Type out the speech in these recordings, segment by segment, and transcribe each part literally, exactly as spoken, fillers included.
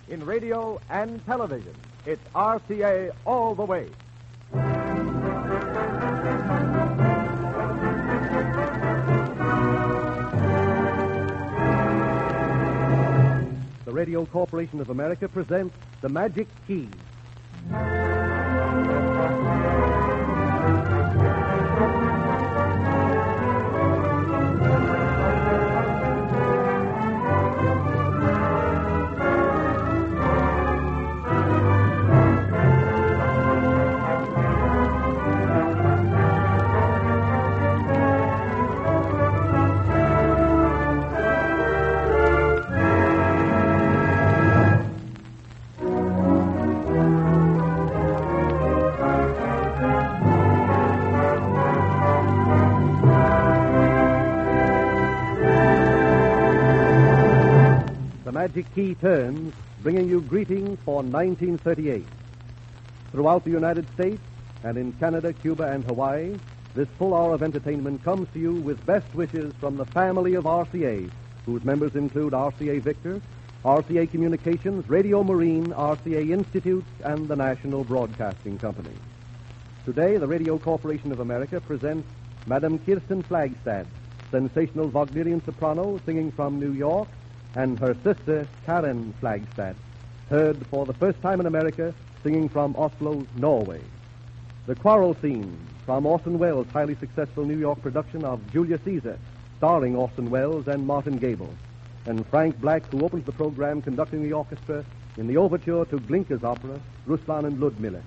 in radio and television. It's R C A all the way. The Radio Corporation of America presents The Magic Key. The Magic Key turns, bringing you greetings for nineteen thirty-eight. Throughout the United States and in Canada, Cuba, and Hawaii, this full hour of entertainment comes to you with best wishes from the family of R C A, whose members include R C A Victor, R C A Communications, Radio Marine, R C A Institute, and the National Broadcasting Company. Today, the Radio Corporation of America presents Madame Kirsten Flagstad, sensational Wagnerian soprano singing from New York, and her sister, Karen Flagstad, heard for the first time in America, singing from Oslo, Norway. The Quarrel Scene, from Orson Welles' highly successful New York production of Julius Caesar, starring Orson Welles and Martin Gable, and Frank Black, who opens the program conducting the orchestra in the overture to Glinka's opera, Ruslan and Ludmilla.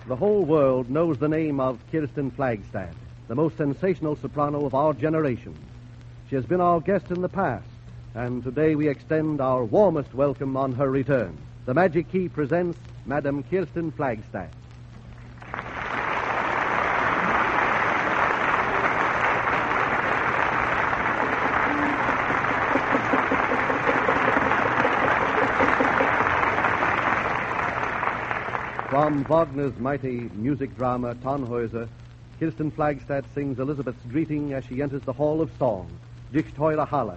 The whole world knows the name of Kirsten Flagstad, the most sensational soprano of our generation. She has been our guest in the past, and today we extend our warmest welcome on her return. The Magic Key presents Madame Kirsten Flagstad. From Wagner's mighty music drama Tannhäuser, Kirsten Flagstad sings Elizabeth's greeting as she enters the Hall of Song, Dich teure Halle.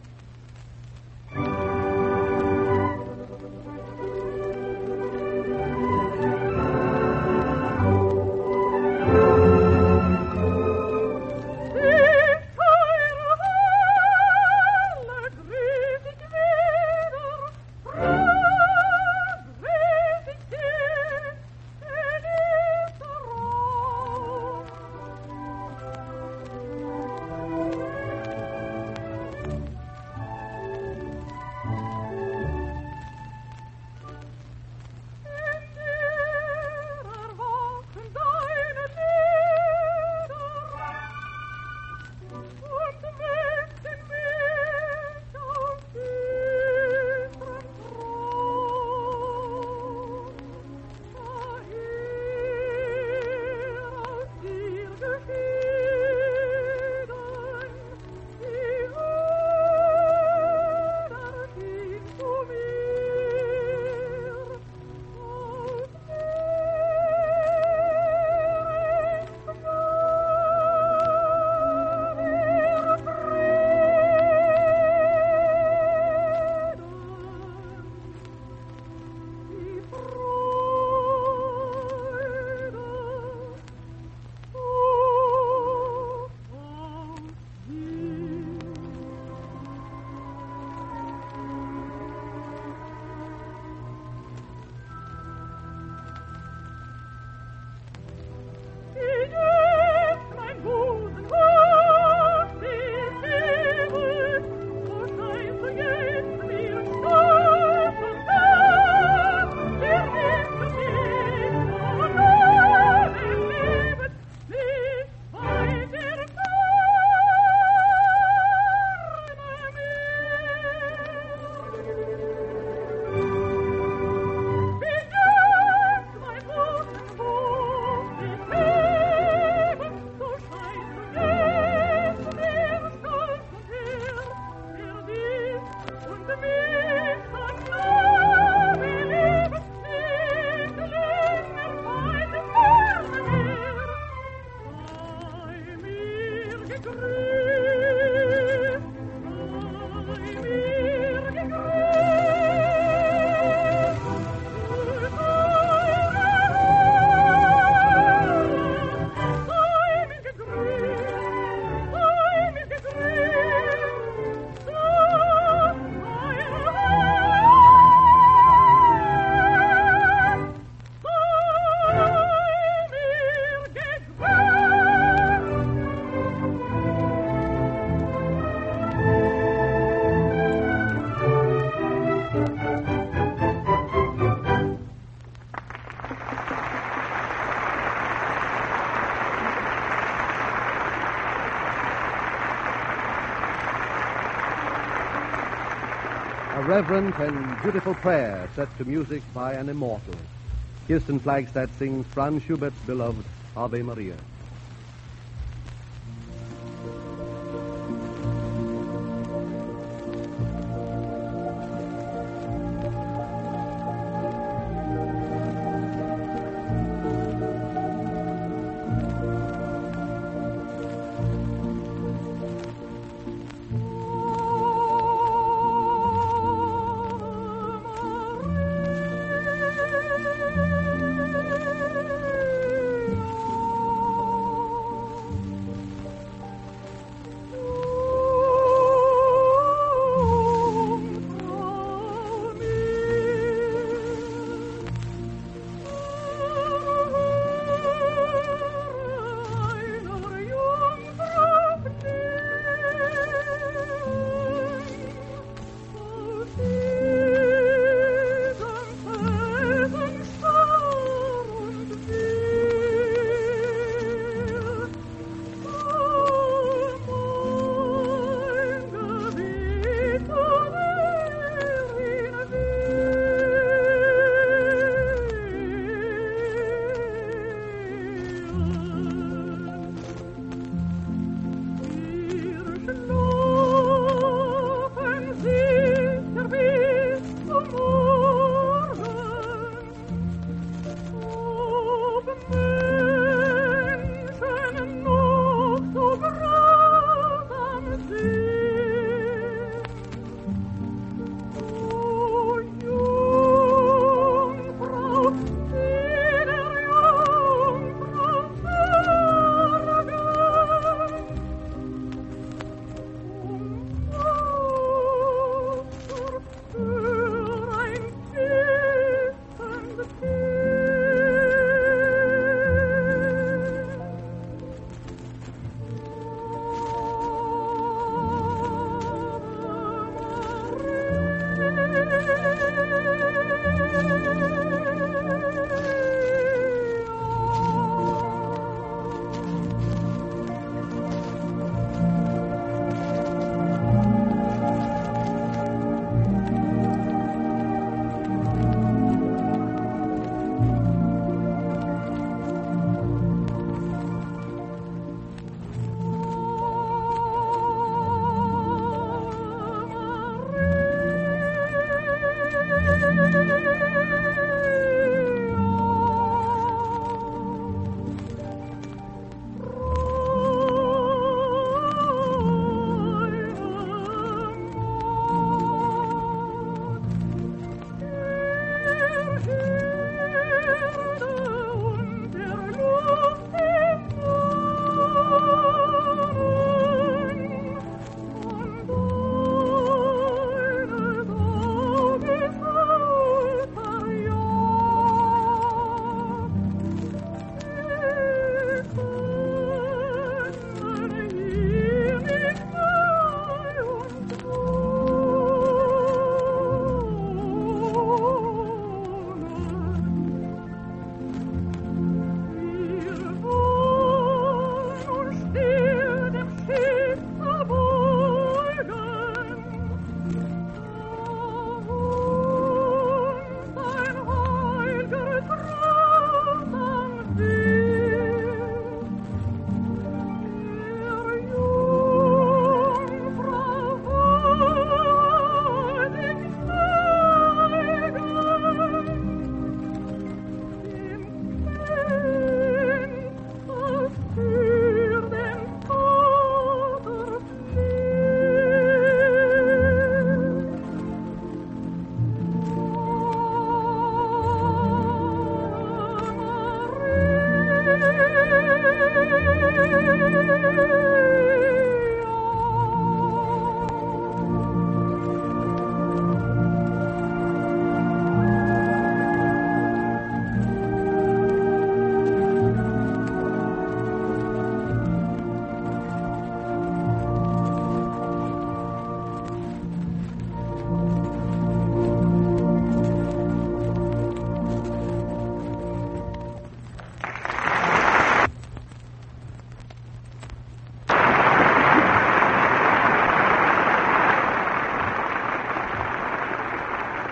A reverent and beautiful prayer set to music by an immortal. Kirsten Flagstad sings Franz Schubert's beloved Ave Maria.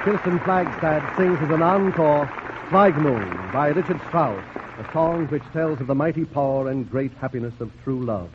Kirsten Flagstad sings as an encore Zweignull by Richard Strauss, a song which tells of the mighty power and great happiness of true love.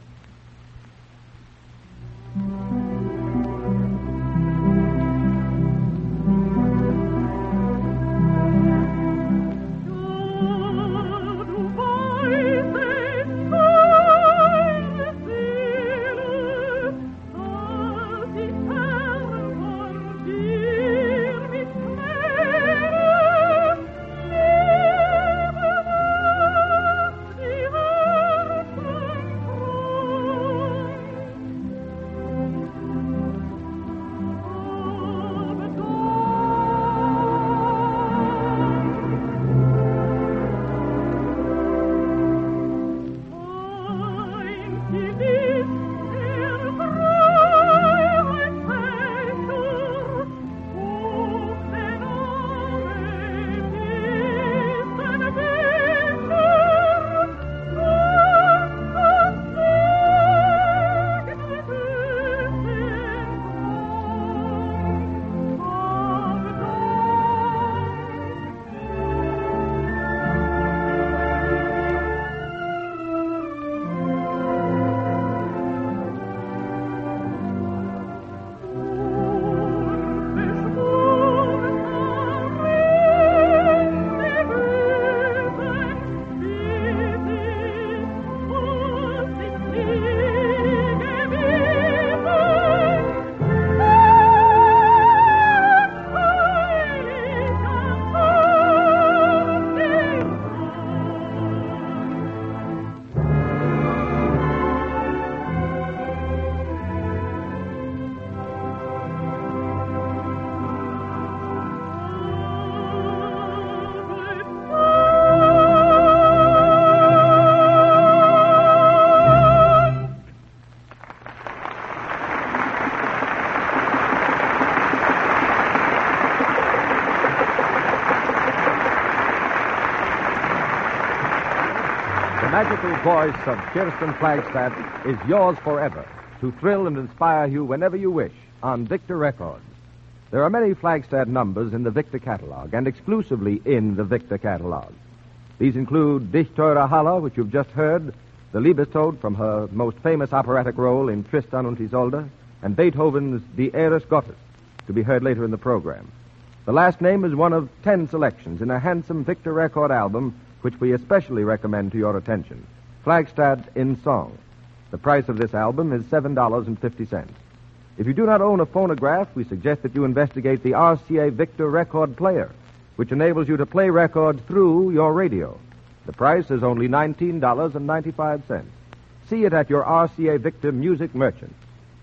The magical voice of Kirsten Flagstad is yours forever to thrill and inspire you whenever you wish on Victor Records. There are many Flagstad numbers in the Victor catalog and exclusively in the Victor catalog. These include Dich Teure Halle, which you've just heard, the Liebestod from her most famous operatic role in Tristan und Isolde, and Beethoven's Die Eres Gottes, to be heard later in the program. The last name is one of ten selections in a handsome Victor record album which we especially recommend to your attention, Flagstad in Song. The price of this album is seven dollars and fifty cents. If you do not own a phonograph, we suggest that you investigate the R C A Victor record player, which enables you to play records through your radio. The price is only nineteen dollars and ninety-five cents. See it at your R C A Victor music merchant.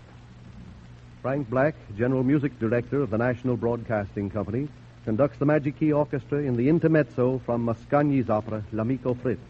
Frank Black, General Music Director of the National Broadcasting Company, conducts the Magic Key Orchestra in the intermezzo from Mascagni's opera L'Amico Fritz.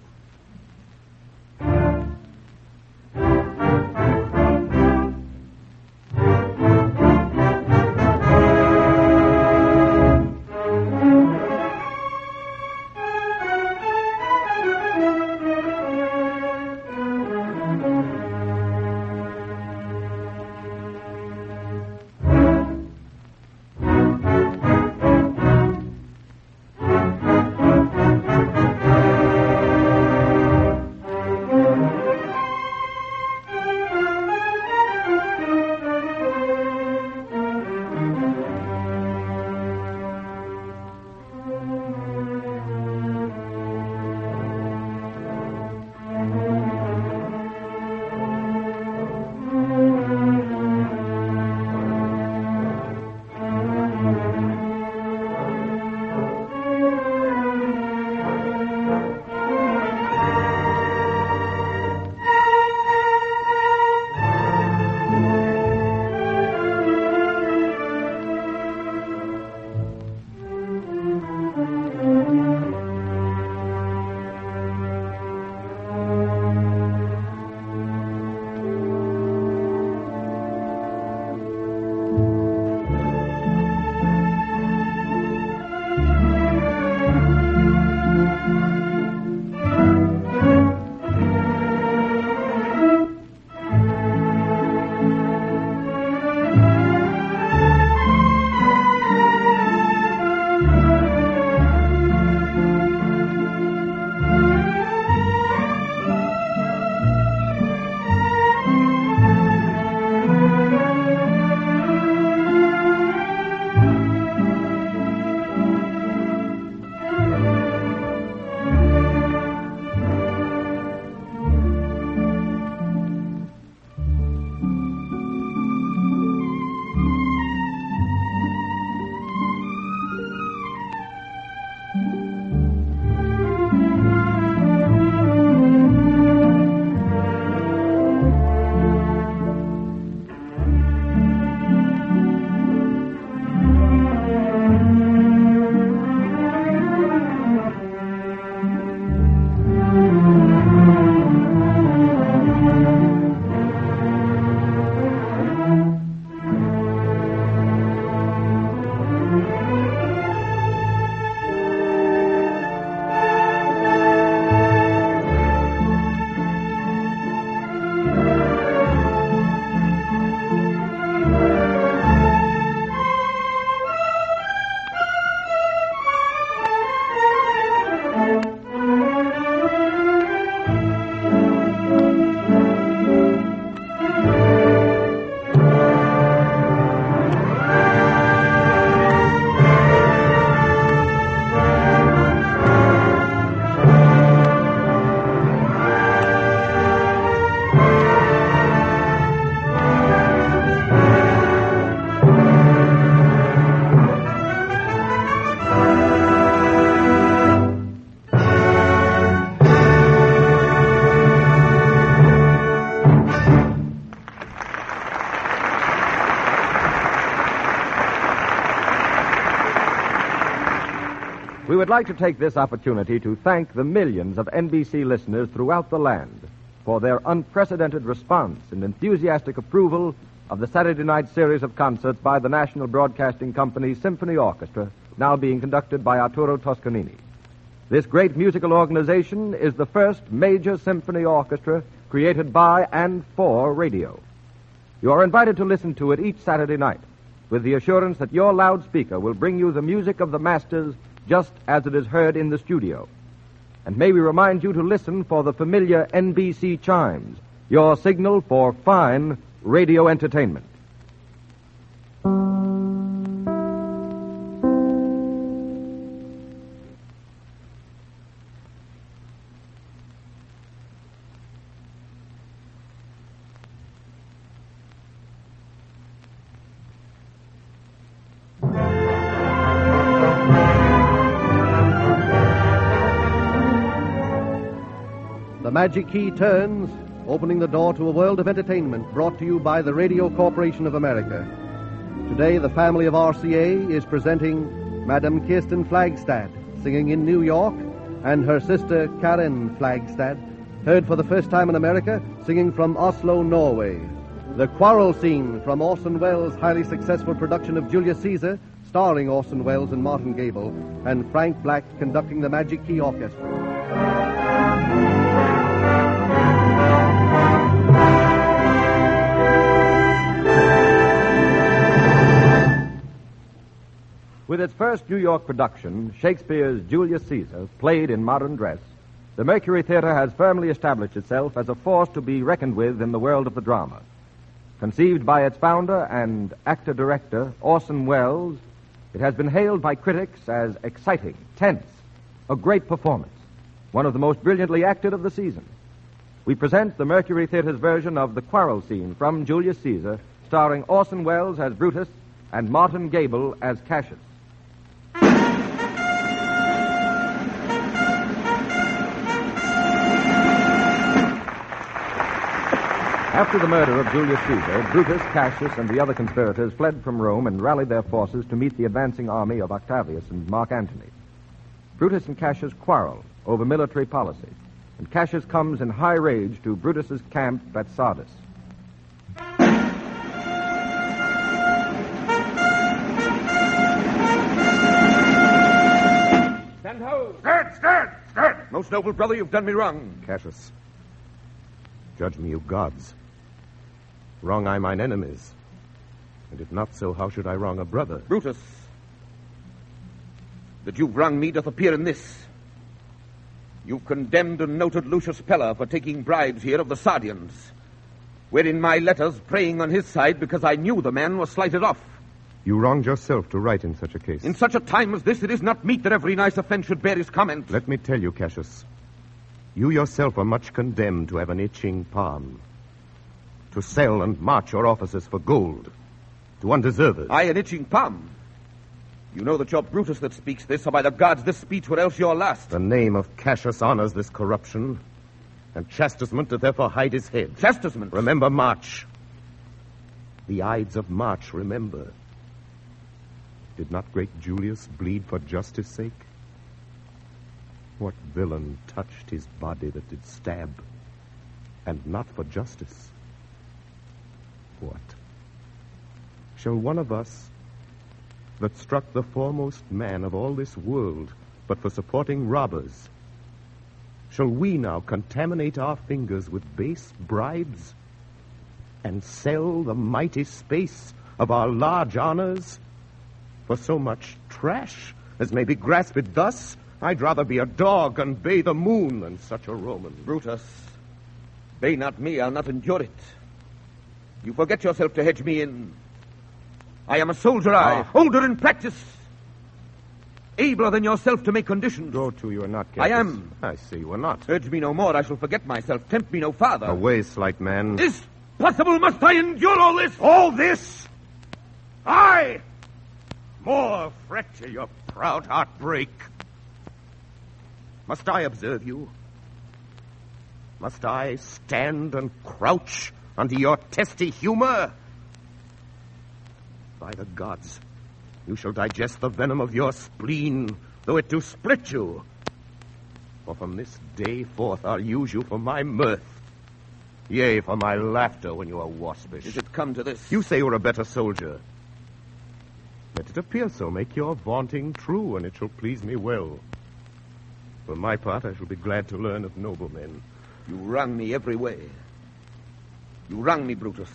would like to take this opportunity to thank the millions of N B C listeners throughout the land for their unprecedented response and enthusiastic approval of the Saturday night series of concerts by the National Broadcasting Company's Symphony Orchestra, now being conducted by Arturo Toscanini. This great musical organization is the first major symphony orchestra created by and for radio. You are invited to listen to it each Saturday night, with the assurance that your loudspeaker will bring you the music of the masters just as it is heard in the studio. And may we remind you to listen for the familiar N B C chimes, your signal for fine radio entertainment. The magic key turns, opening the door to a world of entertainment brought to you by the Radio Corporation of America. Today, the family of R C A is presenting Madame Kirsten Flagstad, singing in New York, and her sister Karen Flagstad, heard for the first time in America, singing from Oslo, Norway. The Quarrel Scene from Orson Welles' highly successful production of Julius Caesar, starring Orson Welles and Martin Gable, and Frank Black conducting the Magic Key Orchestra. With its first New York production, Shakespeare's Julius Caesar, played in modern dress, the Mercury Theater has firmly established itself as a force to be reckoned with in the world of the drama. Conceived by its founder and actor-director, Orson Welles, it has been hailed by critics as exciting, tense, a great performance, one of the most brilliantly acted of the season. We present the Mercury Theater's version of The Quarrel Scene from Julius Caesar, starring Orson Welles as Brutus and Martin Gable as Cassius. After the murder of Julius Caesar, Brutus, Cassius, and the other conspirators fled from Rome and rallied their forces to meet the advancing army of Octavius and Mark Antony. Brutus and Cassius quarrel over military policy, and Cassius comes in high rage to Brutus's camp at Sardis. Stand ho! Stand, stand, stand! Most noble brother, you've done me wrong. Cassius, judge me, you gods. Wrong I mine enemies. And if not so, how should I wrong a brother? Brutus, that you've wronged me doth appear in this. You've condemned and noted Lucius Pella for taking bribes here of the Sardians, wherein my letters praying on his side because I knew the man was slighted off. You wronged yourself to write in such a case. In such a time as this, it is not meet that every nice offense should bear his comment. Let me tell you, Cassius, you yourself are much condemned to have an itching palm, to sell and march your officers for gold, to undeservers. I, an itching palm? You know that you're Brutus that speaks this, or by the gods this speech were else your last. The name of Cassius honors this corruption, and chastisement doth therefore hide his head. Chastisement? Remember March. The Ides of March, remember. Did not great Julius bleed for justice' sake? What villain touched his body that did stab, and not for justice? What? Shall one of us, that struck the foremost man of all this world, but for supporting robbers, shall we now contaminate our fingers with base bribes, and sell the mighty space of our large honors for so much trash as may be grasped thus? I'd rather be a dog and bay the moon than such a Roman. Brutus, bay not me, I'll not endure it. You forget yourself to hedge me in. I am a soldier, I, Ah. older in practice, abler than yourself to make conditions. Go to, you are not, Cassius. I am. I see you are not. Urge me no more, I shall forget myself. Tempt me no farther. Away, slight man. Is possible, must I endure all this? All this? I? More fret till your proud heart break. Must I observe you? Must I stand and crouch under your testy humor? By the gods, you shall digest the venom of your spleen though it do split you. For from this day forth I'll use you for my mirth. Yea, for my laughter when you are waspish. Is it come to this? You say you're a better soldier. Let it appear so. Make your vaunting true, and it shall please me well. For my part, I shall be glad to learn of noble men. You wrung me every way. You wrung me, Brutus.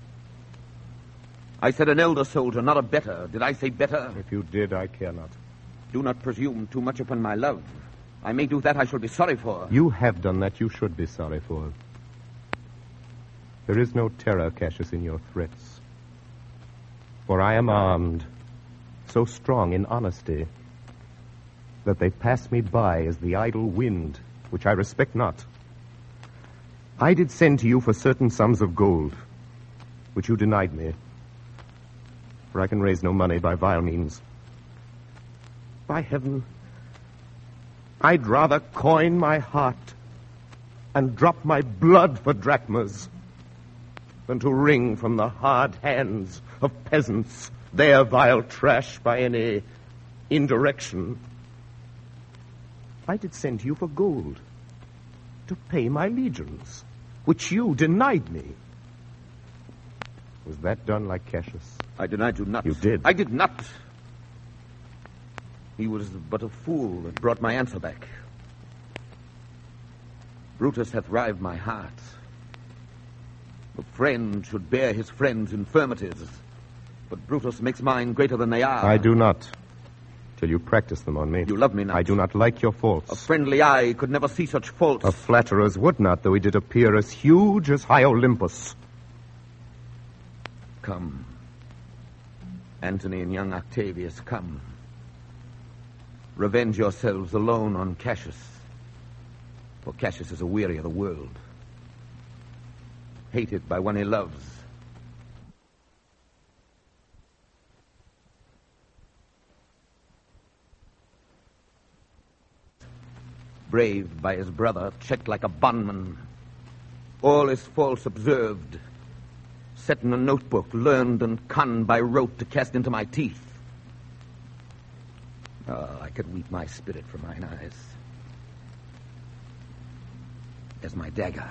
I said an elder soldier, not a better. Did I say better? If you did, I care not. Do not presume too much upon my love. I may do that I shall be sorry for. You have done that you should be sorry for. There is no terror, Cassius, in your threats. For I am armed, so strong in honesty, that they pass me by as the idle wind, which I respect not. I did send to you for certain sums of gold, which you denied me, for I can raise no money by vile means. By heaven, I'd rather coin my heart and drop my blood for drachmas than to wring from the hard hands of peasants their vile trash by any indirection. I did send to you for gold to pay my legions, which you denied me. Was that done like Cassius? I denied you not. You did. I did not. He was but a fool that brought my answer back. Brutus hath rived my heart. A friend should bear his friend's infirmities, but Brutus makes mine greater than they are. I do not, till you practice them on me. You love me not. I do not like your faults. A friendly eye could never see such faults. A flatterer's would not, though he did appear as huge as high Olympus. Come. Antony and young Octavius, come. Revenge yourselves alone on Cassius, for Cassius is a weary of the world, hated by one he loves. Braved by his brother, checked like a bondman, all his faults observed, set in a notebook, learned and conned by rote to cast into my teeth. Oh, I could weep my spirit from mine eyes. As my dagger,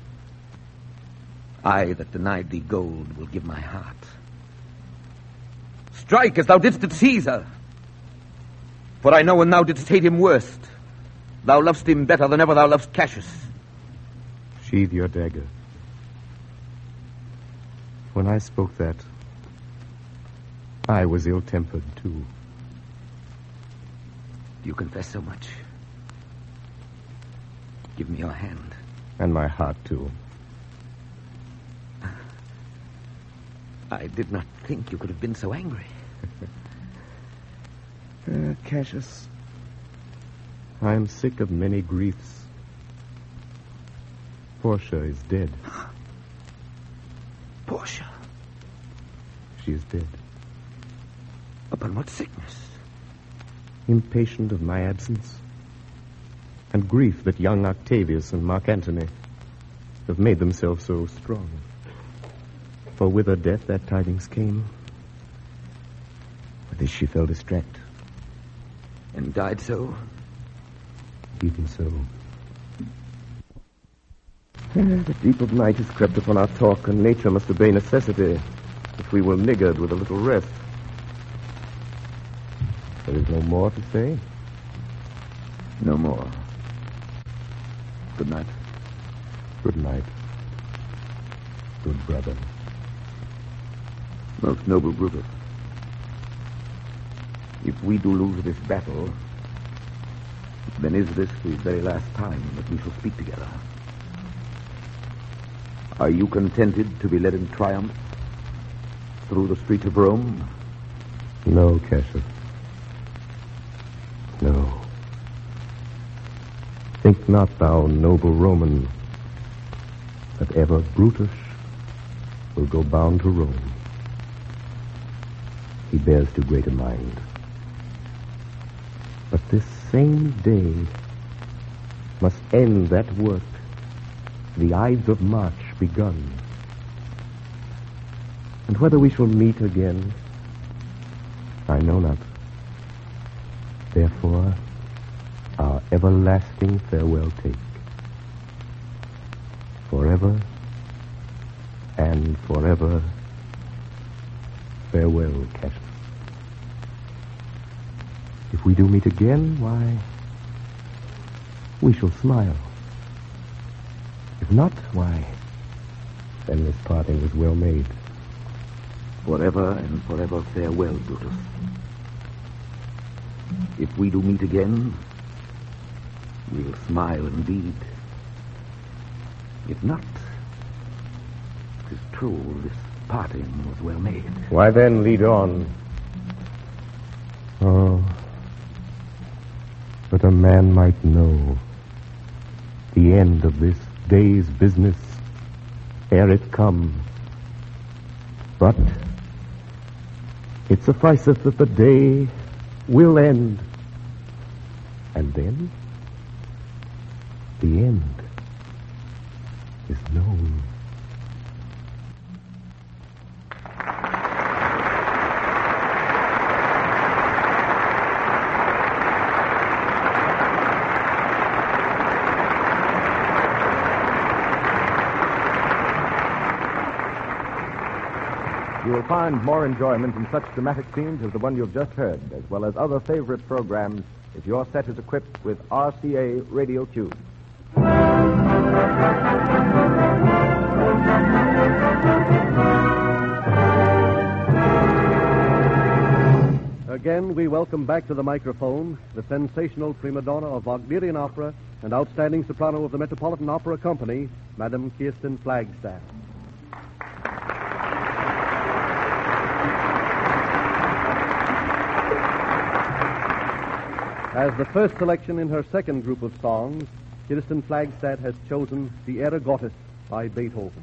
I that denied thee gold will give my heart. Strike as thou didst at Caesar, for I know when thou didst hate him worst, thou lovest him better than ever thou lovest Cassius. Sheathe your dagger. When I spoke that, I was ill-tempered, too. Do you confess so much? Give me your hand. And my heart, too. I did not think you could have been so angry. uh, Cassius, I am sick of many griefs. Portia is dead. Portia? She is dead. Upon what sickness? Impatient of my absence, and grief that young Octavius and Mark Antony have made themselves so strong. For with her death that tidings came. With this she fell distract. And died so? Even so. The deep of night has crept upon our talk, and nature must obey necessity if we will niggard with a little rest. There is no more to say? No more. Good night. Good night. Good brother. Most noble Brutus, if we do lose this battle, then is this the very last time that we shall speak together? Are you contented to be led in triumph through the streets of Rome? No, Cassius. No. Think not, thou noble Roman, that ever Brutus will go bound to Rome. He bears too great a mind. But this same day must end that work, the Ides of March begun. And whether we shall meet again, I know not. Therefore, our everlasting farewell take. Forever and forever, farewell, Cassius. If we do meet again, why, we shall smile. If not, why, then this parting was well made. Forever and forever farewell, Brutus. If we do meet again, we'll smile indeed. If not, 'tis true this parting was well made. Why then, lead on. Oh, but a man might know the end of this day's business ere it come. But it sufficeth that the day will end, and then the end is known. You will find more enjoyment in such dramatic scenes as the one you've just heard, as well as other favorite programs if your set is equipped with R C A radio cues. Again, we welcome back to the microphone the sensational prima donna of Wagnerian opera and outstanding soprano of the Metropolitan Opera Company, Madame Kirsten Flagstaff. As the first selection in her second group of songs, Kirsten Flagstaff has chosen the Erogotus by Beethoven.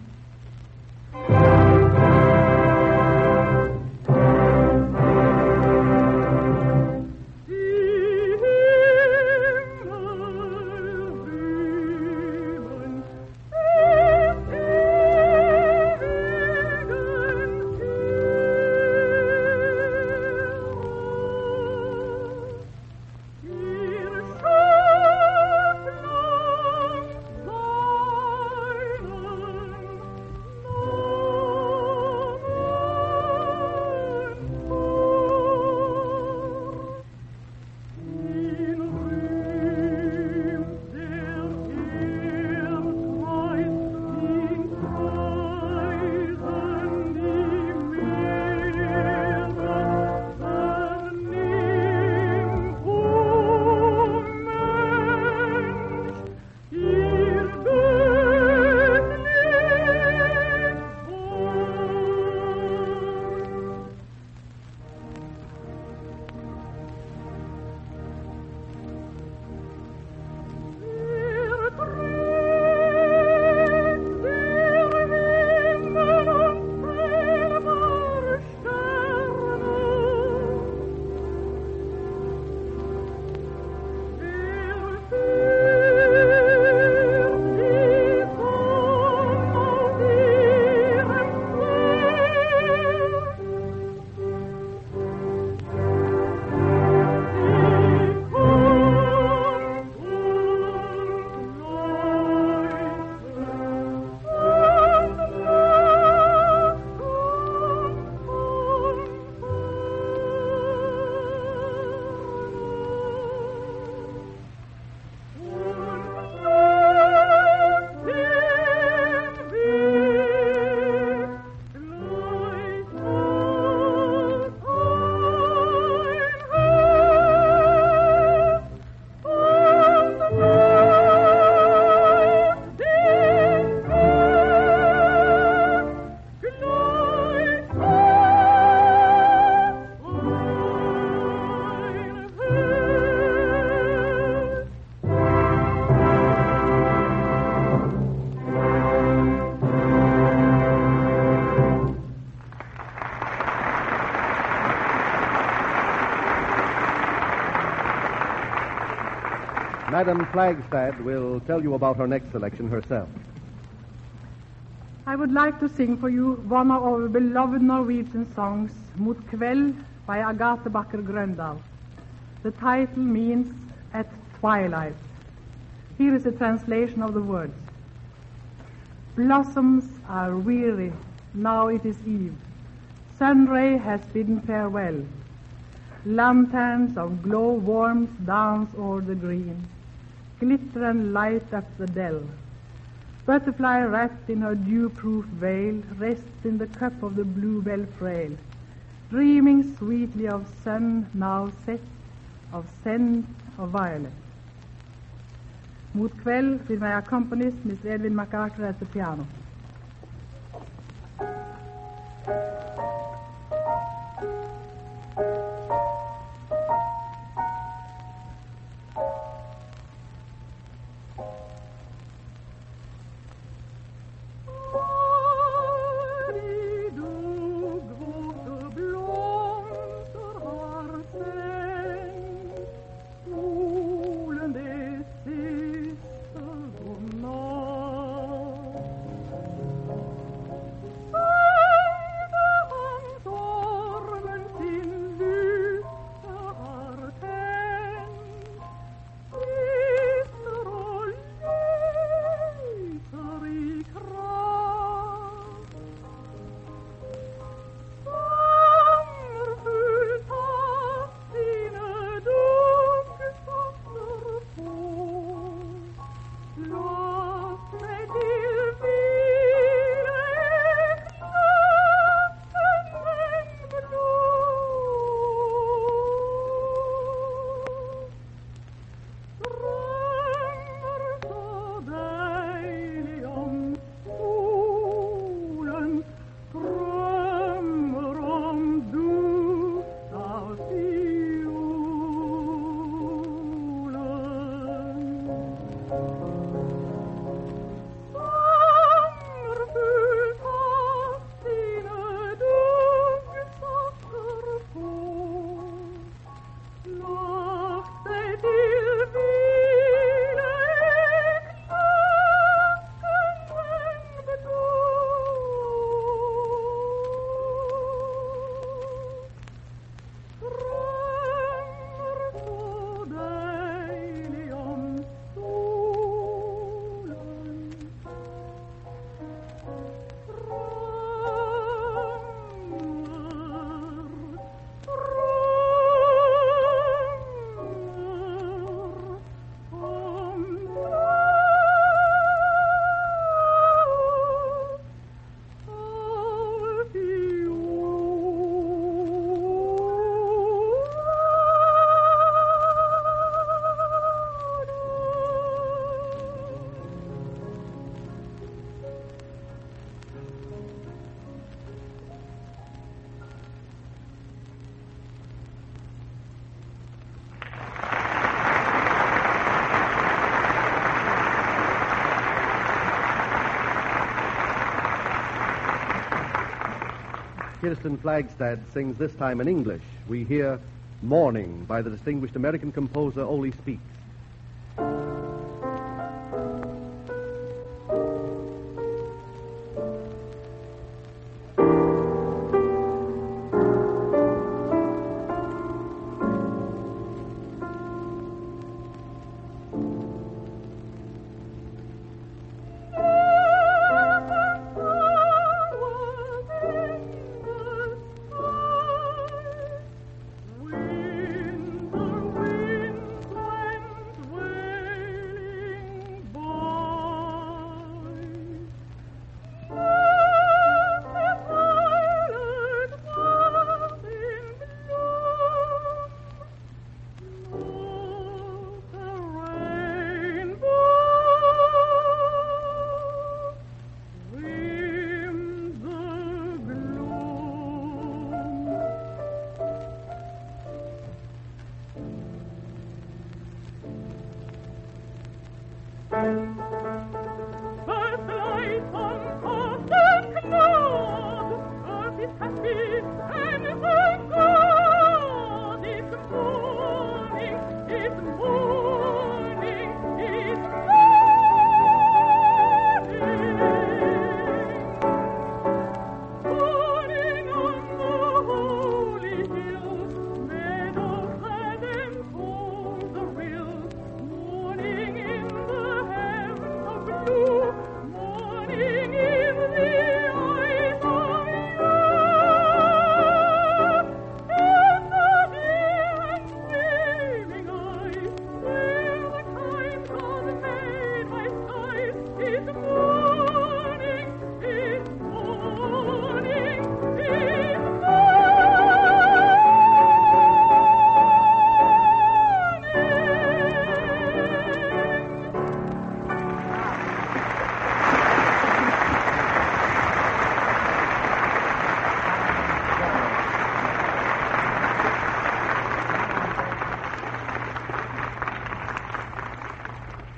Madame Flagstaff will tell you about her next selection herself. I would like to sing for you one of our beloved Norwegian songs, Mot kveld by Agathe Bakker Grøndal. The title means at twilight. Here is a translation of the words. Blossoms are weary, now it is eve. Sunray has bidden farewell. Lanterns of glow worms dance o'er the green, glitter and light up the dell. Butterfly wrapped in her dew-proof veil rests in the cup of the bluebell frail, dreaming sweetly of sun now set, of scent of violet. Mot kveld with my accompanist, Miss Edwin MacArthur at the piano. Kirsten Flagstad sings this time in English. We hear Morning by the distinguished American composer Ole Speaks. When the wind went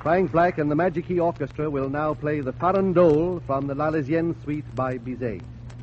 Frank Black and the Magic Key Orchestra will now play the Farandole from the L'Arlésienne Suite by Bizet.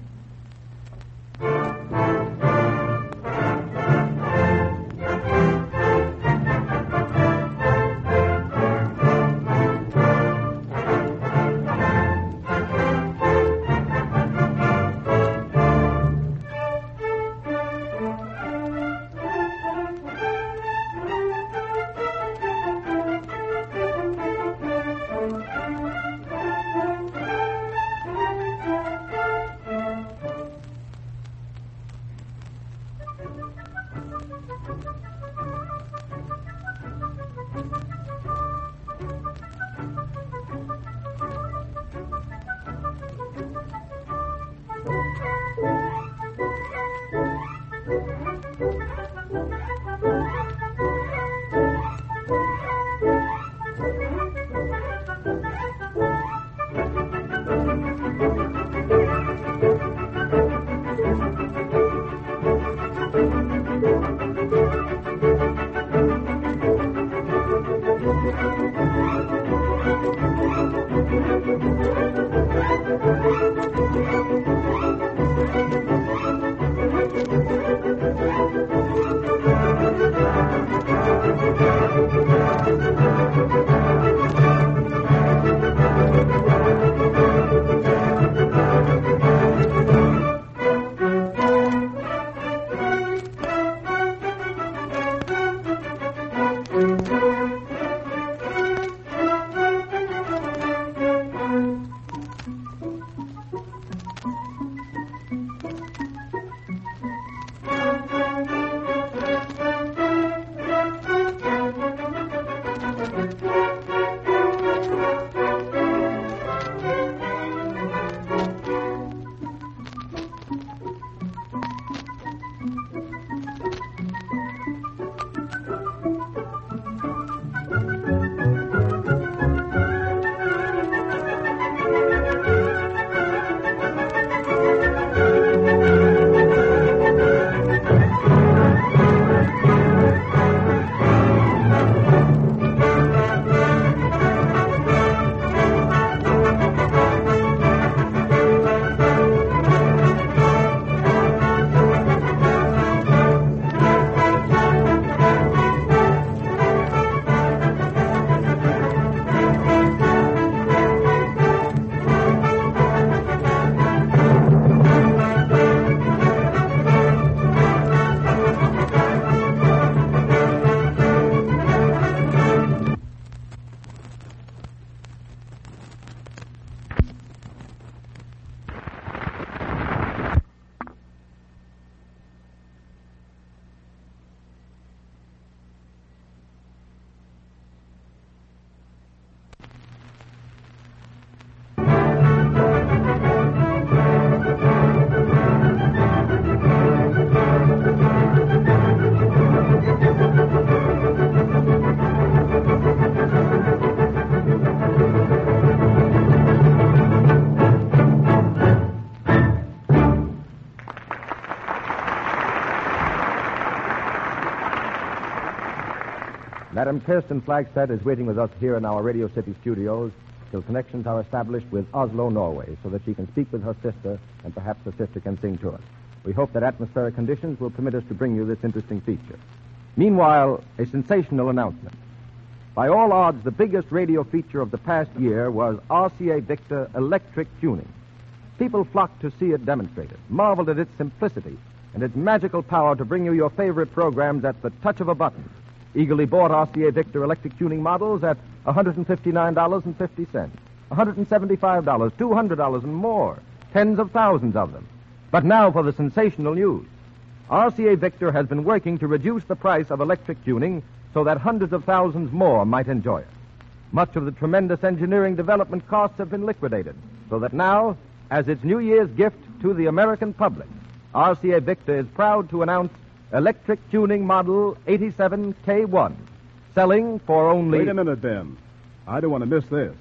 Madam Kirsten Flagstad is waiting with us here in our Radio City studios till connections are established with Oslo, Norway, so that she can speak with her sister and perhaps the sister can sing to us. We hope that atmospheric conditions will permit us to bring you this interesting feature. Meanwhile, a sensational announcement. By all odds, the biggest radio feature of the past year was R C A Victor Electric Tuning. People flocked to see it demonstrated, marveled at its simplicity and its magical power to bring you your favorite programs at the touch of a button. Eagerly bought R C A Victor Electric Tuning models at one hundred fifty-nine dollars and fifty cents, one hundred seventy-five dollars, two hundred dollars, and more. Tens of thousands of them. But now for the sensational news. R C A Victor has been working to reduce the price of electric tuning so that hundreds of thousands more might enjoy it. Much of the tremendous engineering development costs have been liquidated, so that now, as its New Year's gift to the American public, R C A Victor is proud to announce Electric Tuning Model eighty-seven K one, selling for only... Wait a minute, Ben. I don't want to miss this.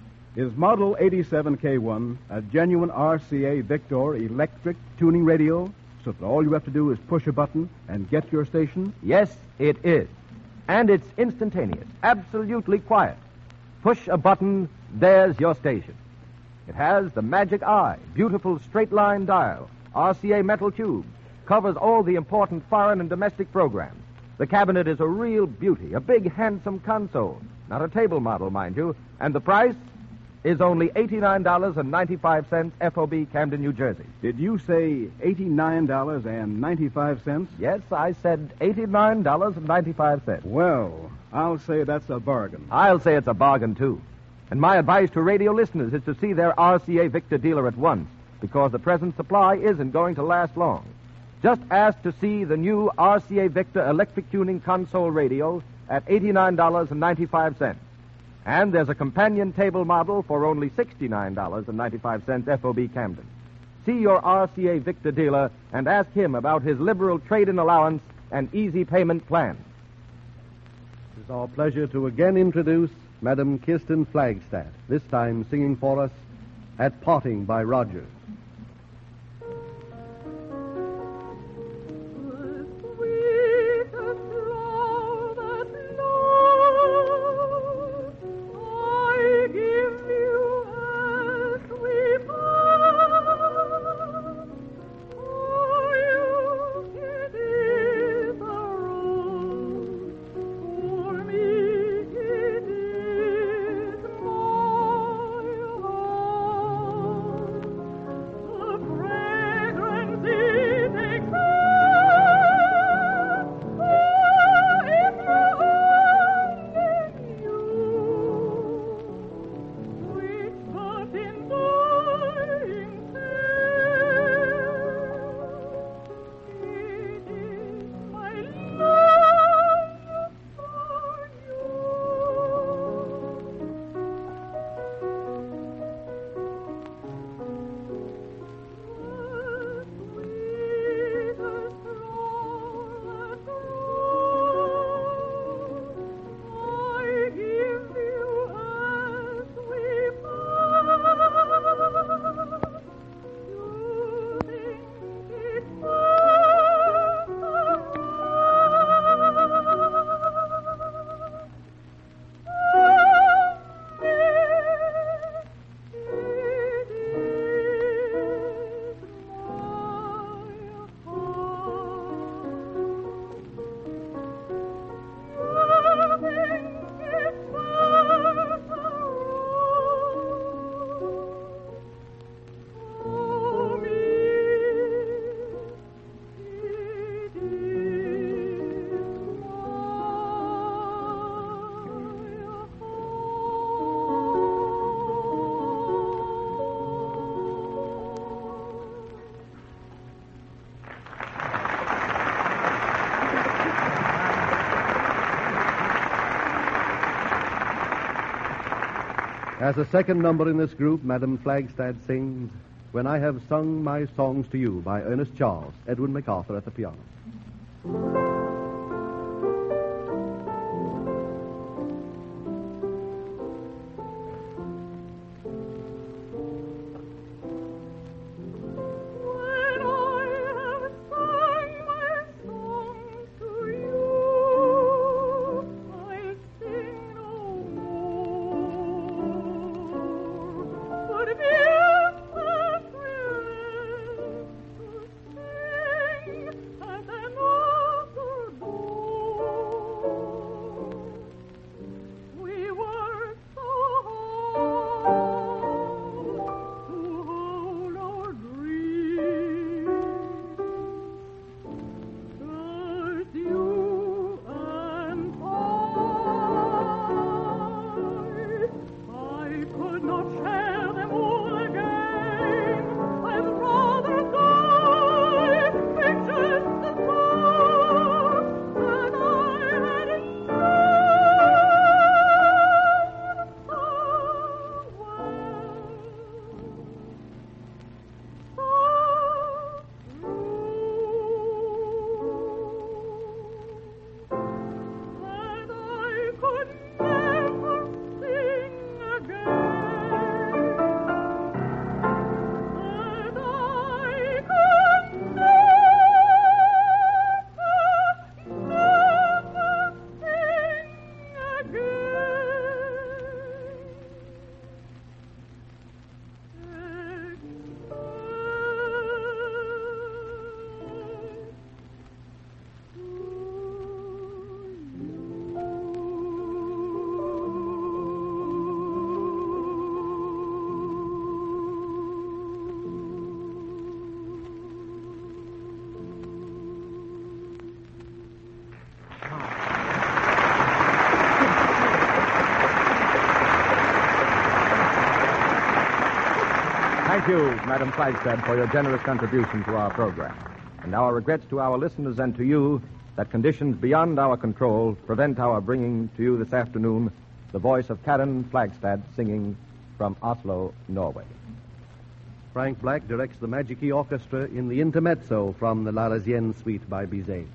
Is Model eighty-seven K one a genuine R C A Victor electric tuning radio, so that all you have to do is push a button and get your station? Yes, it is. And it's instantaneous, absolutely quiet. push a button, there's your station. It has the magic eye, beautiful straight-line dial, R C A metal tube, covers all the important foreign and domestic programs. The cabinet is a real beauty, a big, handsome console. Not a table model, mind you. And the price is only eighty-nine dollars and ninety-five cents, F O B, Camden, New Jersey. Did you say eighty-nine dollars and ninety-five cents? Yes, I said eighty-nine dollars and ninety-five cents. Well, I'll say that's a bargain. I'll say it's a bargain, too. And my advice to radio listeners is to see their R C A Victor dealer at once, because the present supply isn't going to last long. Just ask to see the new R C A Victor electric tuning console radio at eighty-nine dollars and ninety-five cents. And there's a companion table model for only sixty-nine dollars and ninety-five cents, F O B, Camden. See your R C A Victor dealer and ask him about his liberal trade-in allowance and easy payment plan. It is our pleasure to again introduce Madam Kirsten Flagstad, this time singing for us At Parting by Rogers. As a second number in this group, Madam Flagstad sings When I Have Sung My Songs to You by Ernest Charles, Edwin MacArthur at the piano. As an Thank you, Madam Flagstad, for your generous contribution to our program. And our regrets to our listeners and to you that conditions beyond our control prevent our bringing to you this afternoon the voice of Karen Flagstad singing from Oslo, Norway. Frank Black directs the Magic Key Orchestra in the intermezzo from the L'Arlésienne Suite by Bizet.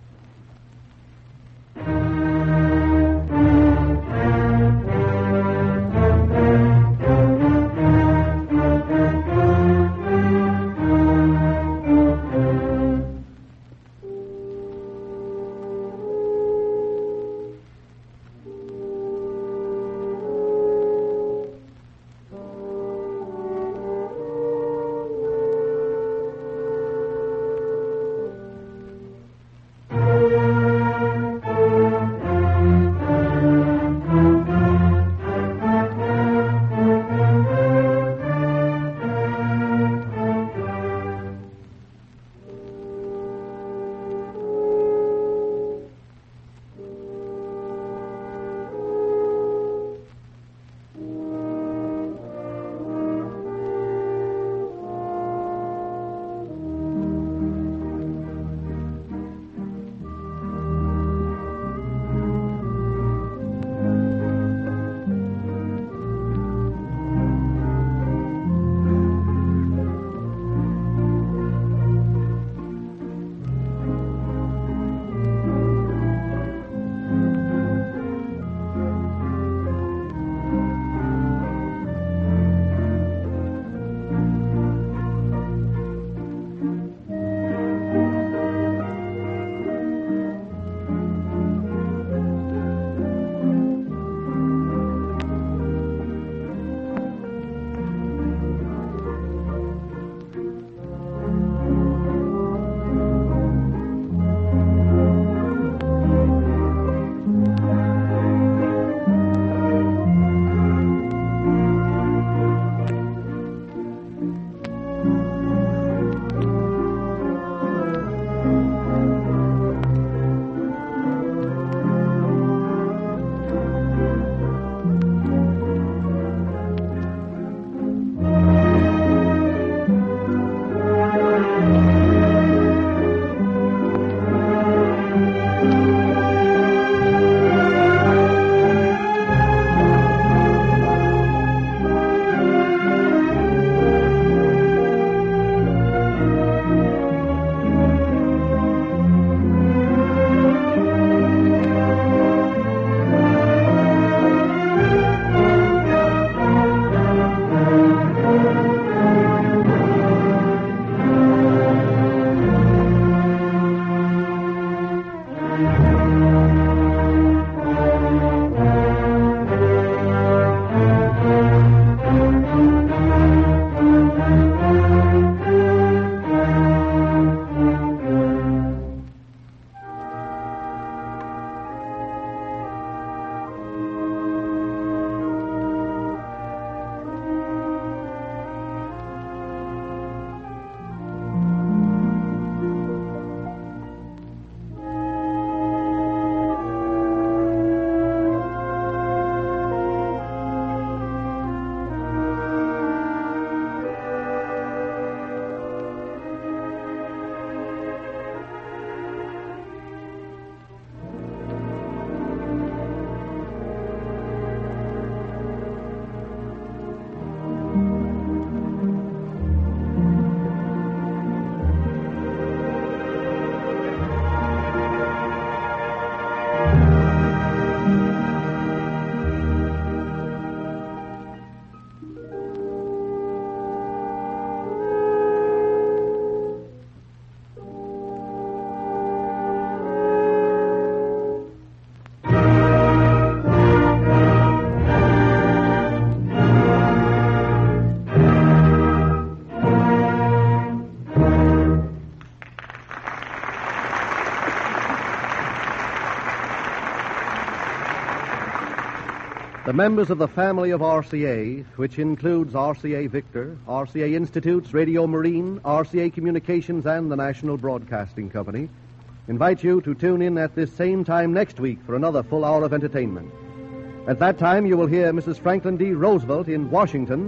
The members of the family of R C A, which includes R C A Victor, R C A Institutes, Radio Marine, R C A Communications, and the National Broadcasting Company, invite you to tune in at this same time next week for another full hour of entertainment. At that time, you will hear Missus Franklin D. Roosevelt in Washington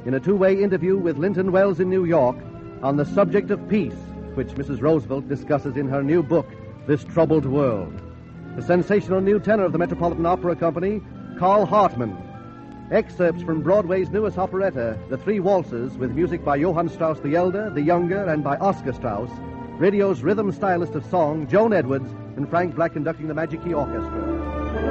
in a two-way interview with Linton Wells in New York on the subject of peace, which Missus Roosevelt discusses in her new book, This Troubled World. The sensational new tenor of the Metropolitan Opera Company, Carl Hartman. Excerpts from Broadway's newest operetta, The Three Waltzes, with music by Johann Strauss the Elder, the Younger, and by Oscar Strauss. Radio's rhythm stylist of song, Joan Edwards, and Frank Black conducting the Magic Key Orchestra.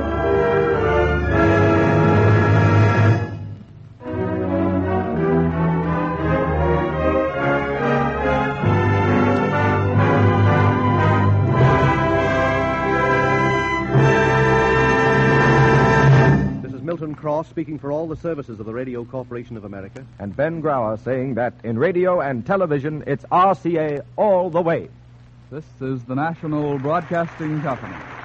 Milton Cross speaking for all the services of the Radio Corporation of America. And Ben Grauer saying that in radio and television, it's R C A all the way. This is the National Broadcasting Company.